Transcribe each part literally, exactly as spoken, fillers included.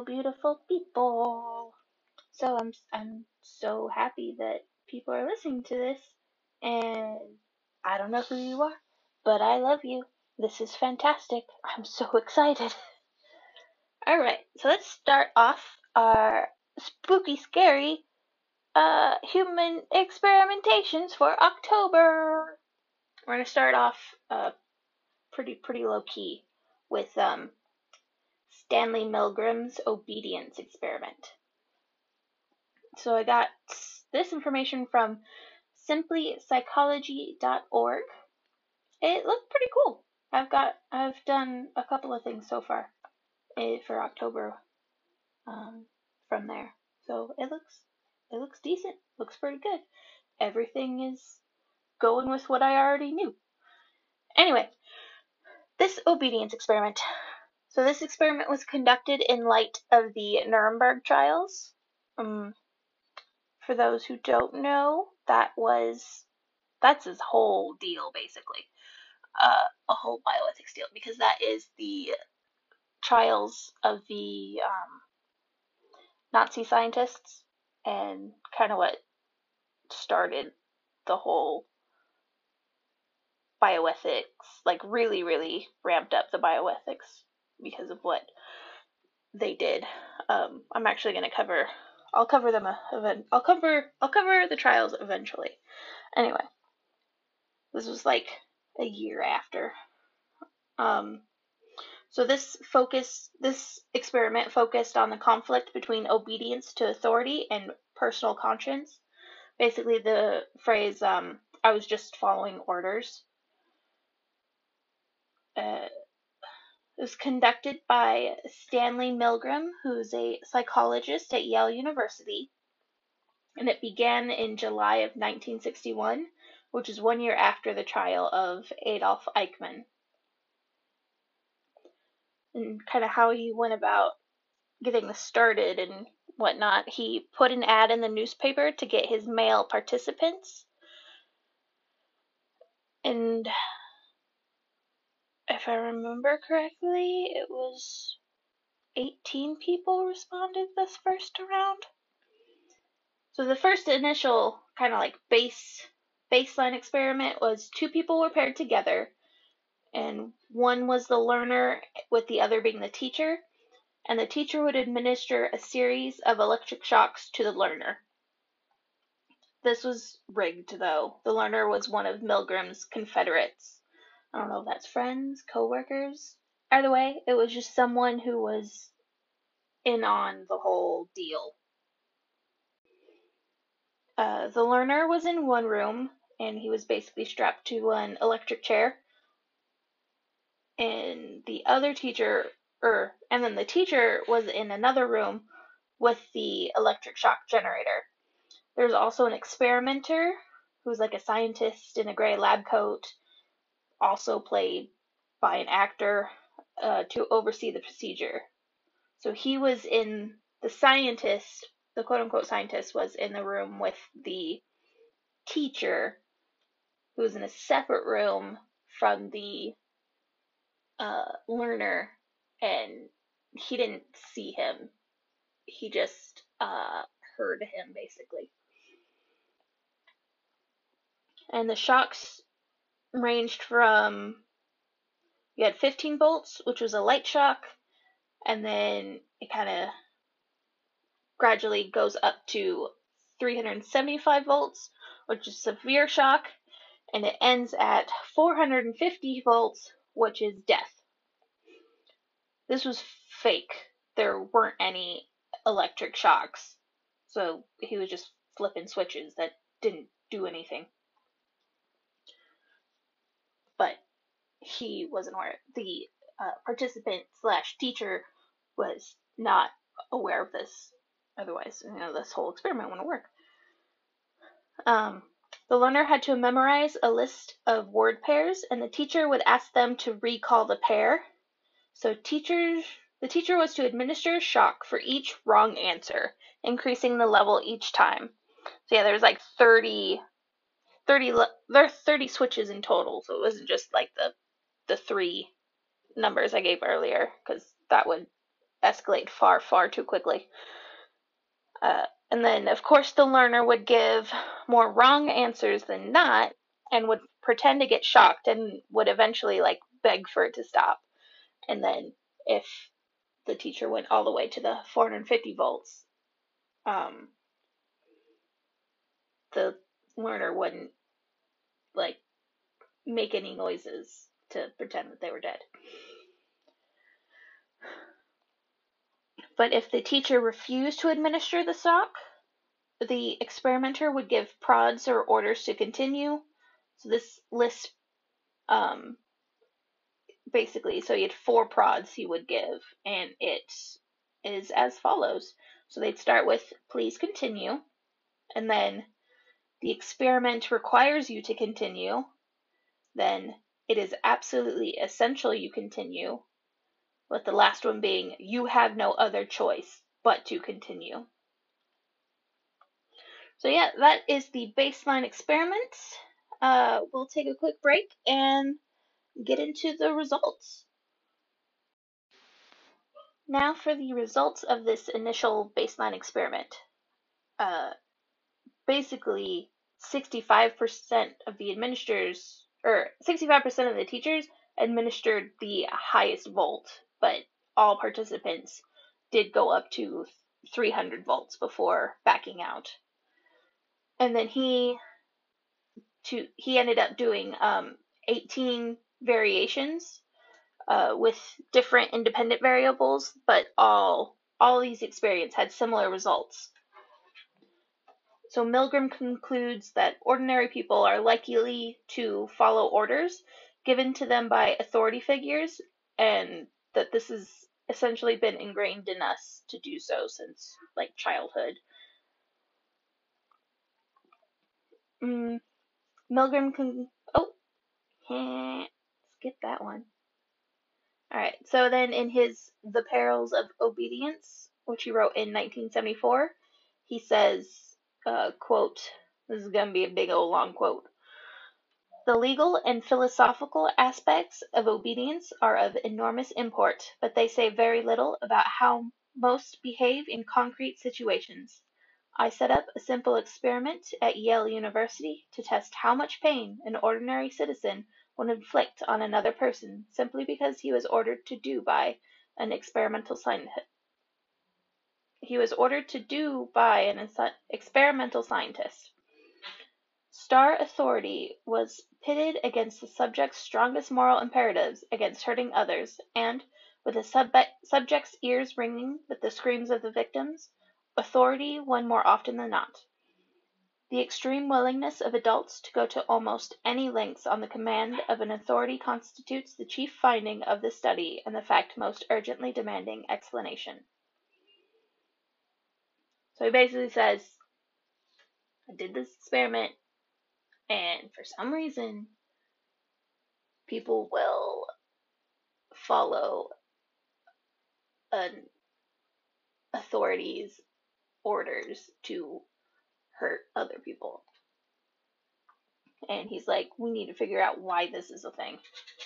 beautiful, beautiful people. So I'm I'm so happy that people are listening to this, and I don't know who you are, but I love you. This is fantastic. I'm so excited. All right, so let's start off our spooky, scary uh human experimentations for October. We're gonna start off uh pretty pretty low key with um Stanley Milgram's obedience experiment. So I got this information from simply psychology dot org. It looked pretty cool. I've got I've done a couple of things so far eh, for October um, from there. So it looks it looks decent. Looks pretty good. Everything is going with what I already knew. Anyway, this obedience experiment. So this experiment was conducted in light of the Nuremberg trials. Um, for those who don't know, that was that's his whole deal basically. Uh, a whole bioethics deal, because that is the trials of the um, Nazi scientists and kind of what started the whole bioethics, like really, really ramped up the bioethics because of what they did. Um, I'm actually going to cover, I'll cover them, event, I'll cover, I'll cover the trials eventually. Anyway, this was like a year after. Um, so this focus, this experiment focused on the conflict between obedience to authority and personal conscience. Basically, the phrase um, "I was just following orders." Uh, it was conducted by Stanley Milgram, who's a psychologist at Yale University, and it began in July of nineteen sixty-one, which is one year after the trial of Adolf Eichmann. And kind of how he went about getting this started and whatnot, he put an ad in the newspaper to get his male participants. And if I remember correctly, it was eighteen people responded this first round. So the first initial kind of like base baseline experiment was two people were paired together, and one was the learner with the other being the teacher, and the teacher would administer a series of electric shocks to the learner. This was rigged, though. The learner was one of Milgram's confederates. I don't know if that's friends, co-workers. Either way, it was just someone who was in on the whole deal. Uh, the learner was in one room, and he was basically strapped to an electric chair. And the other teacher, er, and then the teacher was in another room with the electric shock generator. There's also an experimenter who's like a scientist in a gray lab coat, also played by an actor, uh, to oversee the procedure. So he was in, the scientist, the quote unquote scientist, was in the room with the teacher, who was in a separate room from the uh, learner, and he didn't see him. He just uh, heard him, basically. And the shocks ranged from, you had fifteen volts, which was a light shock, and then it kind of gradually goes up to three hundred seventy-five volts, which is severe shock, and it ends at four hundred fifty volts, which is death. This was fake. There weren't any electric shocks, so he was just flipping switches that didn't do anything. But he wasn't aware. The uh, participant slash teacher was not aware of this. Otherwise, you know, this whole experiment wouldn't work. Um, the learner had to memorize a list of word pairs, and the teacher would ask them to recall the pair. So teachers, the teacher was to administer a shock for each wrong answer, increasing the level each time. So yeah, there's like thirty, thirty, there are thirty switches in total. So it wasn't just like the the three numbers I gave earlier, because that would escalate far, far too quickly. Uh, and then, of course, the learner would give more wrong answers than not and would pretend to get shocked and would eventually, like, beg for it to stop. And then if the teacher went all the way to the four hundred fifty volts, um, the learner wouldn't, like, make any noises to pretend that they were dead. But if the teacher refused to administer the shock, the experimenter would give prods or orders to continue. So this lists um, basically, so he had four prods he would give, and it is as follows. So they'd start with, please continue, and then the experiment requires you to continue, then it is absolutely essential you continue, with the last one being, you have no other choice but to continue. So yeah, that is the baseline experiment. Uh, we'll take a quick break and get into the results. Now for the results of this initial baseline experiment. Uh, basically, sixty-five percent of the administrators, or sixty-five percent of the teachers administered the highest volt, but all participants did go up to three hundred volts before backing out. And then he to he ended up doing um, eighteen variations uh, with different independent variables, but all all these experiments had similar results. So Milgram concludes that ordinary people are likely to follow orders given to them by authority figures, and that this has essentially been ingrained in us to do so since like childhood. Mm, Milgram con- oh, skip that one. All right. So then in his The Perils of Obedience, which he wrote in nineteen seventy-four, he says, uh, quote, this is going to be a big old long quote. The legal and philosophical aspects of obedience are of enormous import, but they say very little about how most behave in concrete situations. I set up a simple experiment at Yale University to test how much pain an ordinary citizen would inflict on another person simply because he was ordered to do by an experimental scientist. He was ordered to do by an experimental scientist. Star authority was pitted against the subject's strongest moral imperatives against hurting others, and, with the sub- subject's ears ringing with the screams of the victims, authority won more often than not. The extreme willingness of adults to go to almost any lengths on the command of an authority constitutes the chief finding of this study and the fact most urgently demanding explanation. So he basically says, I did this experiment, and for some reason, people will follow an authority's orders to hurt other people. And he's like, we need to figure out why this is a thing.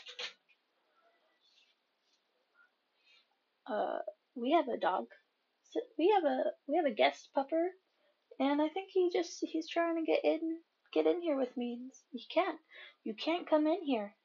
Uh, we have a dog. We have a we have a guest pupper, and I think he just he's trying to get in get in here with me. You can't you can't come in here.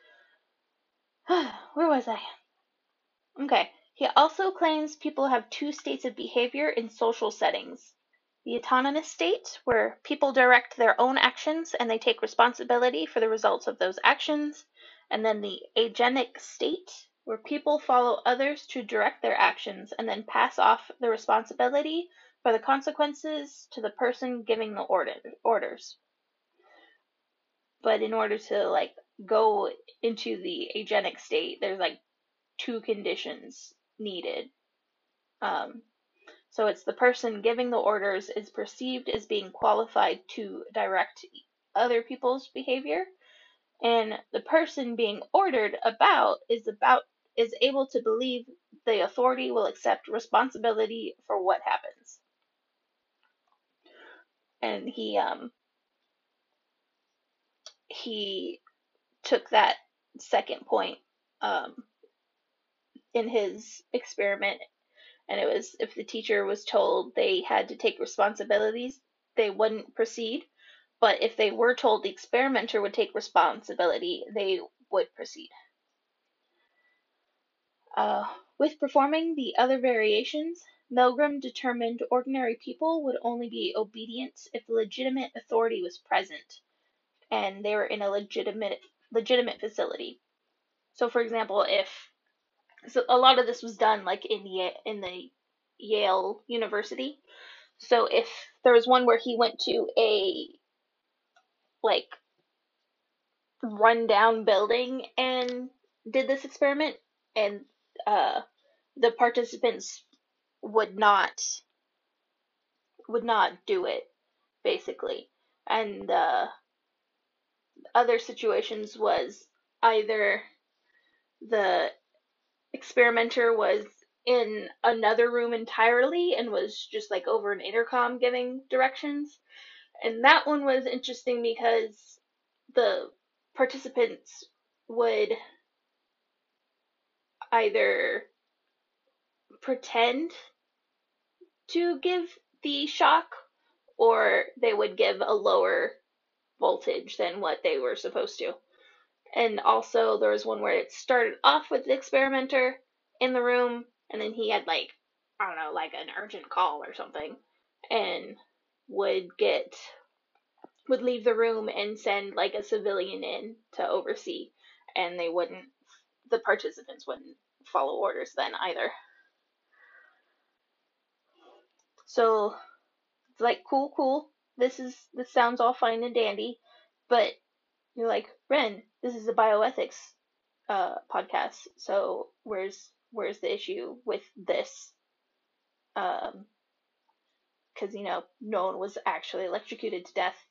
Where was I? Okay. He also claims people have two states of behavior in social settings. The autonomous state, where people direct their own actions and they take responsibility for the results of those actions, and then the agenic state, where people follow others to direct their actions and then pass off the responsibility for the consequences to the person giving the order, orders. But in order to like go into the agenic state, there's like two conditions needed. Um, so it's the person giving the orders is perceived as being qualified to direct other people's behavior, and the person being ordered about is about is able to believe the authority will accept responsibility for what happens. And he um he took that second point um in his experiment and it was if the teacher was told they had to take responsibilities, they wouldn't proceed. But if they were told the experimenter would take responsibility, they would proceed. Uh, with performing the other variations, Milgram determined ordinary people would only be obedient if legitimate authority was present and they were in a legitimate legitimate facility. So, for example, if so, a lot of this was done like in the in the Yale University. So, if there was one where he went to a like rundown building and did this experiment, and uh, the participants would not would not do it basically, and uh, other situations was either the experimenter was in another room entirely and was just like over an intercom giving directions. And that one was interesting because the participants would either pretend to give the shock or they would give a lower voltage than what they were supposed to. And also there was one where it started off with the experimenter in the room and then he had like, I don't know, like an urgent call or something, and would get would leave the room and send like a civilian in to oversee, and they wouldn't the participants wouldn't follow orders then either. So it's like cool, cool. This is this sounds all fine and dandy, but you're like, Ren, this is a bioethics uh, podcast, so where's where's the issue with this? Um, because you know no one was actually electrocuted to death.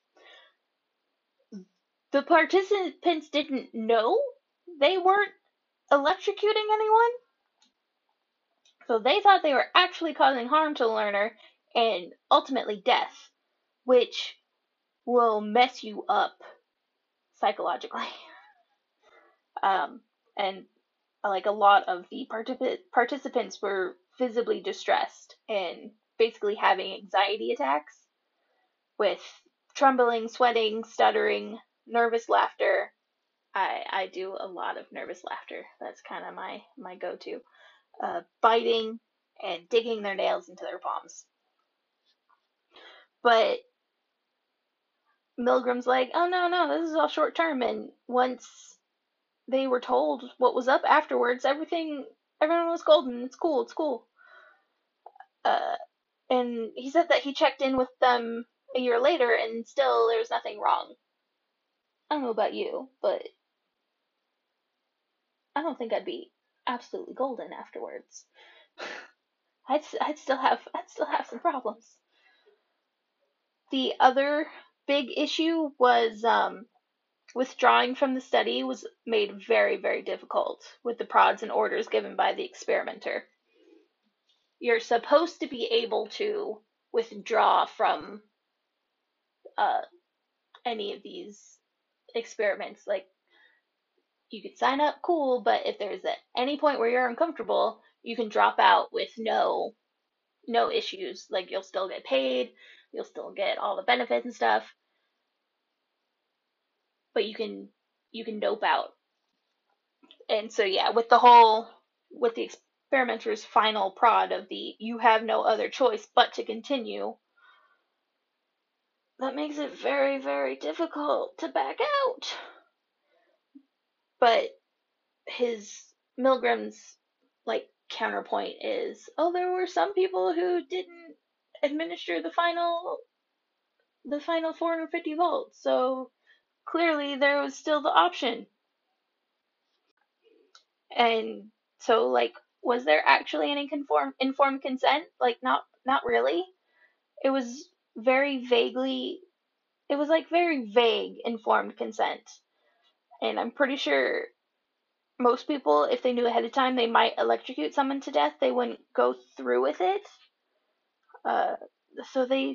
The participants didn't know they weren't electrocuting anyone, so they thought they were actually causing harm to the learner and ultimately death, which will mess you up psychologically. Um, and like a lot of the particip- participants were visibly distressed and basically having anxiety attacks with trembling, sweating, stuttering, nervous laughter. I I do a lot of nervous laughter. That's kind of my my go-to. Uh, biting and digging their nails into their palms. But Milgram's like, oh no no, this is all short term. And once they were told what was up afterwards, everything everyone was golden. It's cool. It's cool. Uh, and he said that he checked in with them a year later, and still there was nothing wrong. I don't know about you, but I don't think I'd be absolutely golden afterwards. I'd I'd still have I'd still have some problems. The other big issue was um, withdrawing from the study was made very very difficult with the prods and orders given by the experimenter. You're supposed to be able to withdraw from uh, any of these experiments. Like you could sign up, cool, but if there's at any point where you're uncomfortable, you can drop out with no no issues. Like you'll still get paid, you'll still get all the benefits and stuff, but you can you can dope out. And so yeah, with the whole with the experimenter's final prod of the you have no other choice but to continue, that makes it very very difficult to back out. But his Milgram's like counterpoint is, oh, there were some people who didn't administer the final the final four hundred fifty volts, so clearly there was still the option. And so like was there actually any conform informed consent? Like not not really. It was very vaguely it was like very vague informed consent. And I'm pretty sure most people, if they knew ahead of time they might electrocute someone to death, they wouldn't go through with it. Uh, so they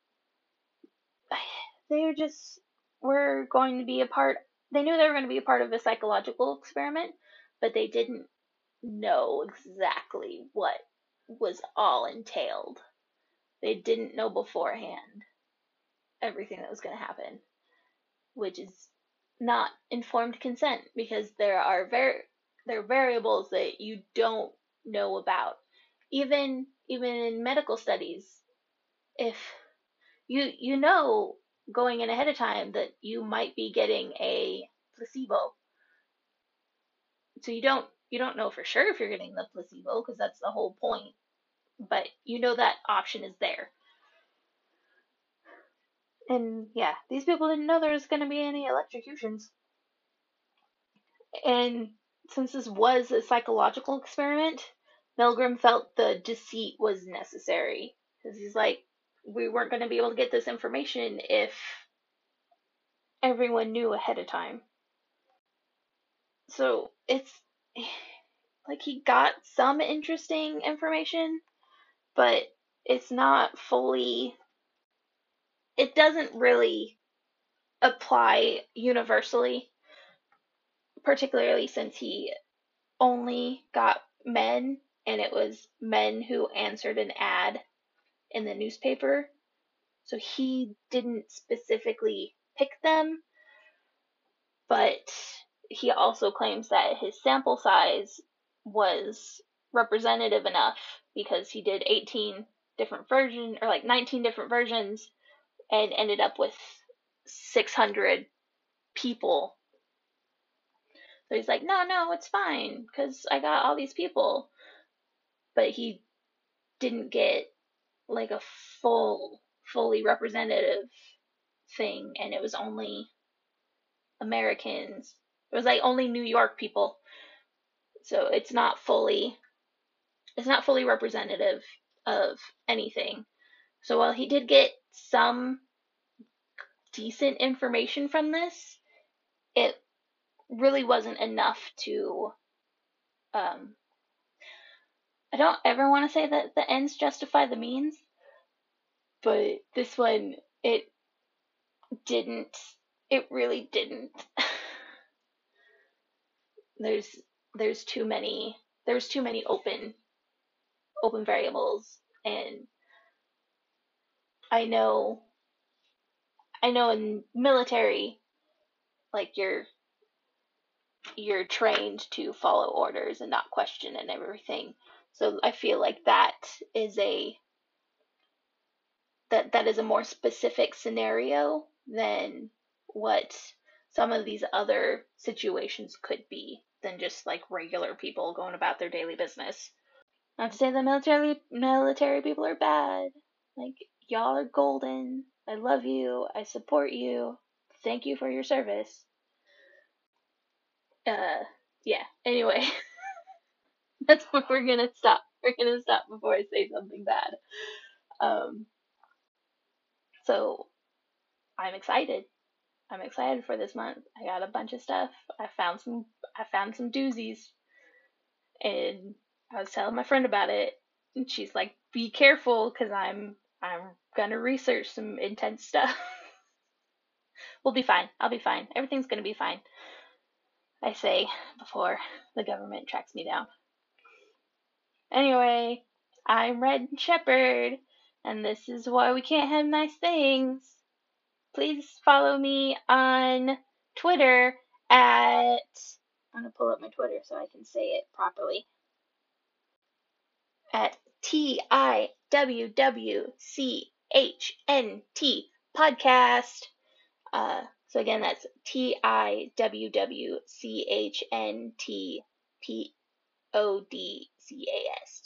they were just were going to be a part. They knew they were going to be a part of a psychological experiment, but they didn't know exactly what. was all entailed. They didn't know beforehand everything that was going to happen, which is not informed consent, because there are ver- there are variables that you don't know about. Even even in medical studies, if you you know going in ahead of time that you might be getting a placebo, so you don't you don't know for sure if you're getting the placebo, because that's the whole point, but you know that option is there. And yeah, these people didn't know there was going to be any electrocutions. And since this was a psychological experiment, Milgram felt the deceit was necessary, because he's like, we weren't going to be able to get this information if everyone knew ahead of time. So it's like he got some interesting information, but it's not fully, it doesn't really apply universally, particularly since he only got men, and it was men who answered an ad in the newspaper. So he didn't specifically pick them, but he also claims that his sample size was representative enough, because he did eighteen different versions, or like nineteen different versions, and ended up with six hundred people. So he's like, no, no, it's fine, because I got all these people. But he didn't get like a full, fully representative thing, and it was only Americans. It was like only New York people. So it's not fully, it's not fully representative of anything. So while he did get some decent information from this, it really wasn't enough to, um, I don't ever want to say that the ends justify the means, but this one, it didn't, it really didn't. there's there's too many there's too many open open variables, and I know I know in military, like, you're you're trained to follow orders and not question and everything. So I feel like that is a that that is a more specific scenario than what some of these other situations could be, than just like regular people going about their daily business. Not to say the military military people are bad. Like, y'all are golden. I love you. I support you. Thank you for your service. Uh, yeah. Anyway, that's where we're gonna stop. We're gonna stop before I say something bad. Um, so I'm excited. I'm excited for this month. I got a bunch of stuff. I found some. I found some doozies, and I was telling my friend about it, and she's like, "Be careful, because I'm I'm gonna research some intense stuff." We'll be fine. I'll be fine. Everything's gonna be fine, I say, before the government tracks me down. Anyway, I'm Red Shepherd, and this is why we can't have nice things. Please follow me on Twitter at, I'm gonna pull up my Twitter so I can say it properly, at T I W W C H N T podcast. Uh, so again, that's T I W W C H N T P O D C A S.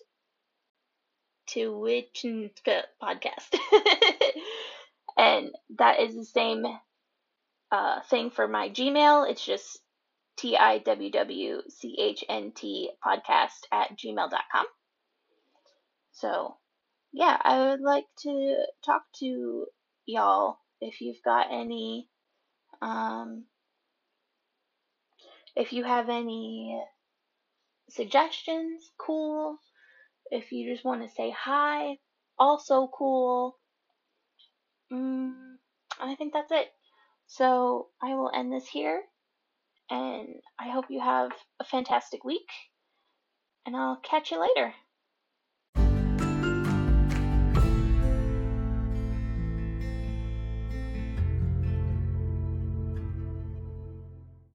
Twitch podcast. And that is the same uh, thing for my Gmail. It's just T I W W C H N T podcast at gmail dot com. So, yeah, I would like to talk to y'all if you've got any, um, if you have any suggestions, cool. If you just want to say hi, also cool. Mm, I think that's it. So I will end this here, and I hope you have a fantastic week, and I'll catch you later.